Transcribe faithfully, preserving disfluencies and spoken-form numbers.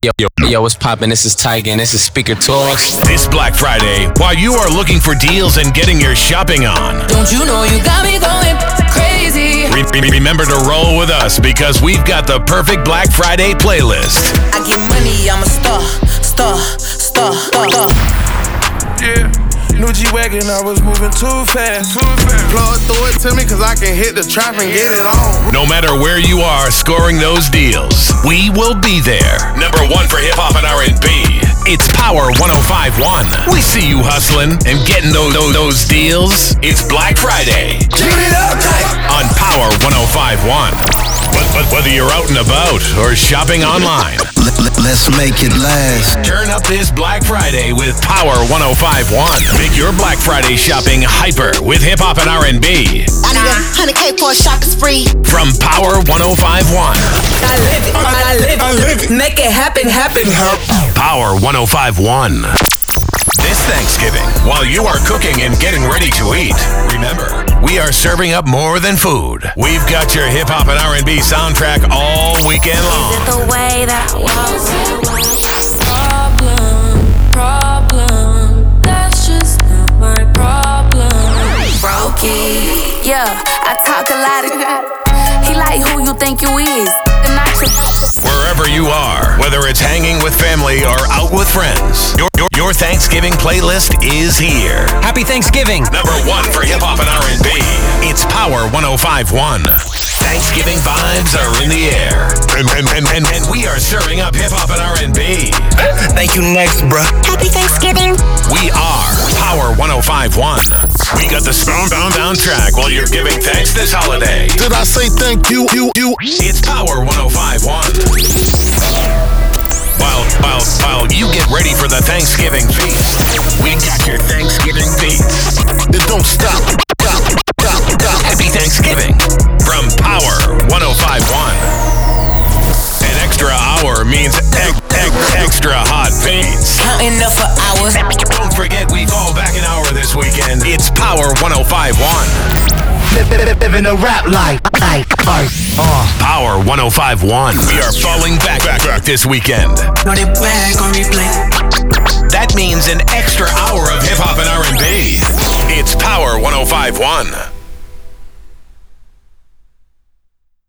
Yo, yo, yo, what's poppin'? This is Tiger and this is Speaker Talks. This Black Friday, while you are looking for deals and getting your shopping on, don't you know you got me going crazy? Re- re- remember to roll with us because we've got the perfect Black Friday playlist. I get money, I'm a star, star, star, star. Yeah. New G-Wagon, I was moving too fast. Too fast. Plug, throw it to me, cause I can hit the trap and get it on. No matter where you are scoring those deals, we will be there. Number one for hip-hop and R and B. It's Power one oh five point one. We see you hustling and getting those, those, those deals. It's Black Friday. Get it up, on Power one oh five point one. But, but whether you're out and about or shopping online, let's make it last. Turn up this Black Friday with Power one oh five point one. Make your Black Friday shopping hyper with hip hop and R and B. I need a hundred K for a shopping spree. From Power one oh five point one. I live it, I live it, I live it. Make it happen, happen. Power one oh five point one. This Thanksgiving, while you are cooking and getting ready to eat, remember, we are serving up more than food. We've got your hip hop and R and B soundtrack all weekend long. Is it the way that I was? Problem, problem, that's just not my problem. Brokey. Yeah, I talk a lot of he like who you think you is. Wherever you are, whether it's hanging with family or out with friends, your, your, your Thanksgiving playlist is here. Happy Thanksgiving. Number one for hip hop and R and B. It's Power one oh five point one. Thanksgiving vibes are in the air. And, and, and, and, and we are serving up hip hop and R and B. Thank you next, bruh. Happy Thanksgiving. We are Power one oh five point one. We got the Stone Down Down track while you're giving thanks this holiday. Did I say thank you, you, you? It's Power one oh five point one. While, while, while you get ready for the Thanksgiving feast, we got your Thanksgiving beats. It don't stop. Stop, stop, stop. Happy Thanksgiving from Power one oh five point one. An extra hour means ex, ex, extra hot beats. Counting up for hours. Don't forget we fall back an hour this weekend. It's Power one oh five point one. Living a rap life. Life. Uh. Power one oh five point one. We are falling back, back, back this weekend. Know they back on replay. That means an extra hour of hip hop and R and B. It's Power one oh five point one.